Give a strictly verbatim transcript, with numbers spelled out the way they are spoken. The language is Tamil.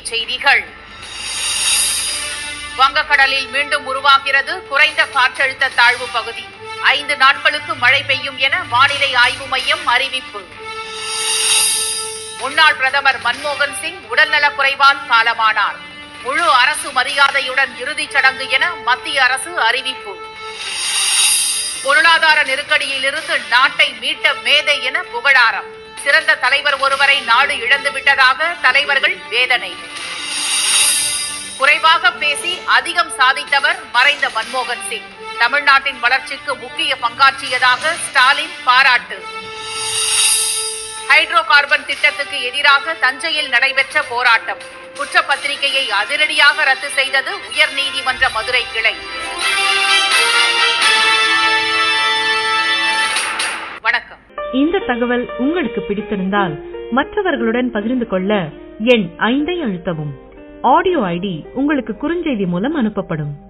செய்திகள். வங்கக்கடலில் மீண்டும் உருவாகிறது குறைந்த காற்றழுத்த தாழ்வு பகுதி. ஐந்து நாட்களுக்கு மழை பெய்யும் என வானிலை ஆய்வு மையம் அறிவிப்பு. முன்னாள் பிரதமர் மன்மோகன் சிங் உடல்நலக் குறைவால் காலமானார். முழு அரசு மரியாதையுடன் இறுதிச் சடங்கு என மத்திய அரசு அறிவிப்பு. பொருளாதார நெருக்கடியிலிருந்து நாட்டை மீட்ட மேதை என புகழாரம். சிறந்த தலைவர் ஒருவரை நாடு இழந்துவிட்டதாக தலைவர்கள் வேதனை. குறைவாக பேசி அதிகம் சாதித்தவர் மறைந்த மன்மோகன் சிங். தமிழ்நாட்டின் வளர்ச்சிக்கு முக்கிய பங்காற்றியதாக ஸ்டாலின் பாராட்டு. ஹைட்ரோ கார்பன் திட்டத்துக்கு எதிராக தஞ்சையில் நடைபெற்ற போராட்டம். குற்றப்பத்திரிகையை அதிரடியாக ரத்து செய்தது உயர்நீதிமன்ற மதுரை கிளை. வணக்கம். இந்த தகவல் உங்களுக்கு பிடித்திருந்தால் மற்றவர்களுடன் பகிர்ந்து கொள்ள எண் ஐந்தை அழுத்தவும். ஆடியோ ஐடி உங்களுக்கு குறுஞ்செய்தி மூலம் அனுப்பப்படும்.